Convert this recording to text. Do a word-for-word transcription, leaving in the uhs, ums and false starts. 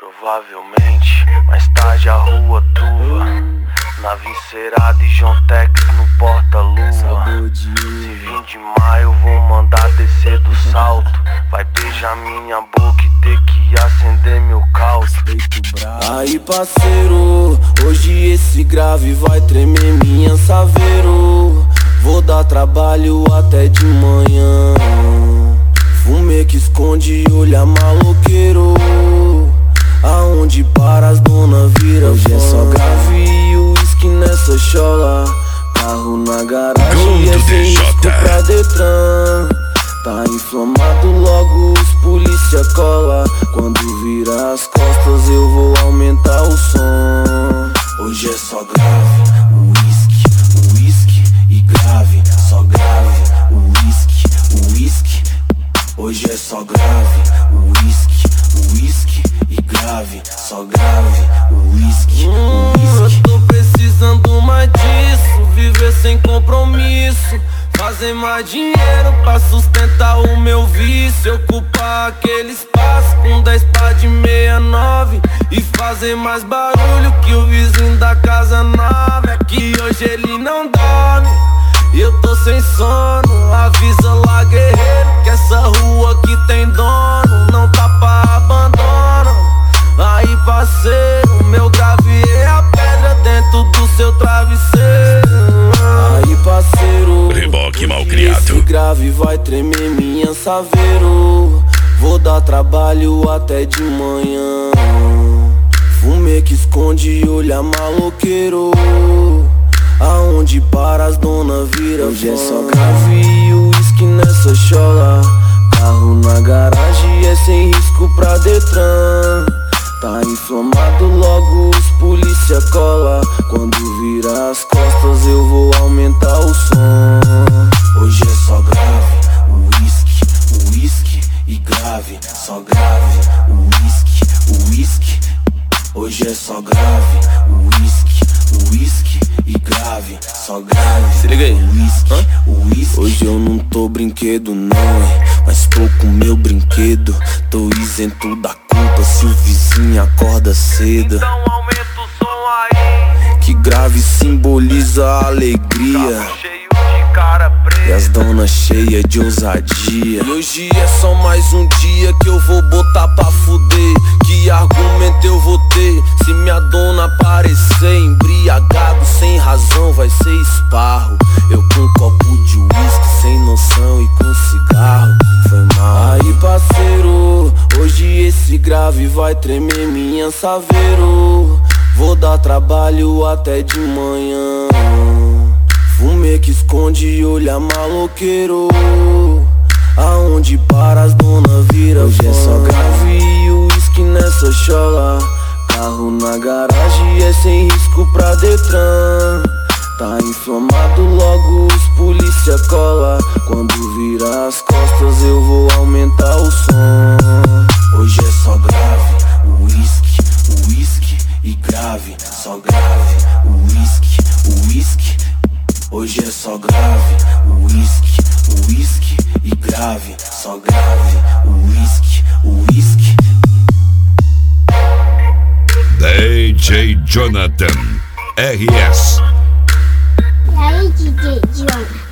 Provavelmente, mais tarde a rua tua, na Vincerada e João Tex no porta-luva. Se vir de maio vou mandar descer do salto. Vai beijar minha boca e ter que acender meu caldo. Aí parceiro, hoje esse grave vai tremer minha saveiro. Vou dar trabalho até de manhã. Fumê que esconde olha maloqueiro. Aonde para as dona vira hoje fã. É só grave e uísque nessa chola. Carro na garagem é sem risco pra Detran. Tá inflamado, logo os polícia cola. Quando vira as costas eu vou aumentar o som. Hoje é só grave, uísque, uísque e grave. Só grave, uísque, uísque. Hoje é só grave, uísque, uísque e grave. Só grave, uísque, uísque. Eu tô precisando mais disso, viver sem compromisso. Fazer mais dinheiro pra sustentar o meu vício. Ocupar aquele espaço com dez pá de meia nove e fazer mais barulho que o vizinho da casa nova. É que hoje ele não dorme e eu tô sem sono. Avisa lá, guerreiro, que essa rua aqui tem dono. Não tá pra abandono. Aí parceiro, meu grave é a pedra dentro do seu travesseiro. Aí parceiro, reboque mal criado. Esse grave vai tremer minha saveiro. Vou dar trabalho até de manhã. Fumê que esconde olha maloqueiro. Aonde para as dona vira hoje fã. É só grave e uísque nessa chola. Carro na garagem é sem risco pra Detran. Tá inflamado, logo os polícia cola. Quando vira as costas eu vou aumentar o som. Hoje é só grave, uísque, uísque e grave. Só grave, uísque, uísque. Hoje é só grave, uísque, uísque e grave. Só grave, se liga aí, uísque, uísque. Hoje eu não tô brinquedo não, hein, mas tô com meu brinquedo. Tô isento da culpa se o vizinho acorda cedo. Então aumenta o som aí, que grave simboliza a alegria. carro cheio de cara preta e as donas cheias de ousadia. E hoje é só mais um dia que eu vou botar pra fuder. Que argumento eu vou ter se minha dona aparecer embriagado sem razão? Vai ser esparro. Eu com um copo de uísque sem noção e com cigarro. Foi mal. Aí parceiro, hoje esse grave vai tremer minha saveiro. Vou dar trabalho até de manhã. Fumê que esconde olha maloqueiro. Aonde para as dona vira hoje fã. É só grave e uísque nessa chola. Carro na garagem é sem risco pra Detran. Tá inflamado, logo os polícia cola. Quando vira as costas eu vou aumentar o som. Hoje é só grave, uísque, uísque e grave. Só grave, uísque, uísque. Hoje é só grave, uísque, uísque e grave. Só grave, uísque, uísque. D J Jonathan R S. Aí, D J Jonathan.